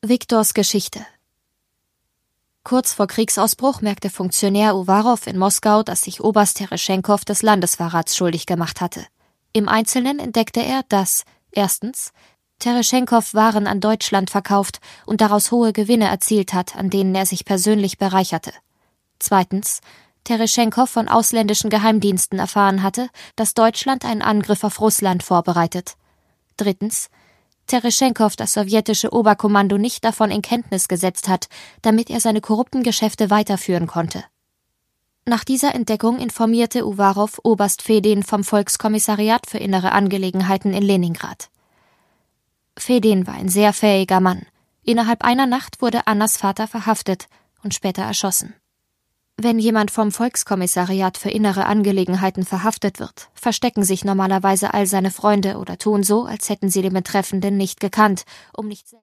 Viktors Geschichte. Kurz vor Kriegsausbruch merkte Funktionär Uwarow in Moskau, dass sich Oberst Tereschenkow des Landesverrats schuldig gemacht hatte. Im Einzelnen entdeckte er, dass erstens Tereschenkow Waren an Deutschland verkauft und daraus hohe Gewinne erzielt hat, an denen er sich persönlich bereicherte. Zweitens Tereschenkow von ausländischen Geheimdiensten erfahren hatte, dass Deutschland einen Angriff auf Russland vorbereitet. Drittens Tereschenkow das sowjetische Oberkommando nicht davon in Kenntnis gesetzt hat, damit er seine korrupten Geschäfte weiterführen konnte. Nach dieser Entdeckung informierte Uwarow Oberst Fedin vom Volkskommissariat für innere Angelegenheiten in Leningrad. Fedin war ein sehr fähiger Mann. Innerhalb einer Nacht wurde Annas Vater verhaftet und später erschossen. Wenn jemand vom Volkskommissariat für innere Angelegenheiten verhaftet wird, verstecken sich normalerweise all seine Freunde oder tun so, als hätten sie den Betreffenden nicht gekannt, um nicht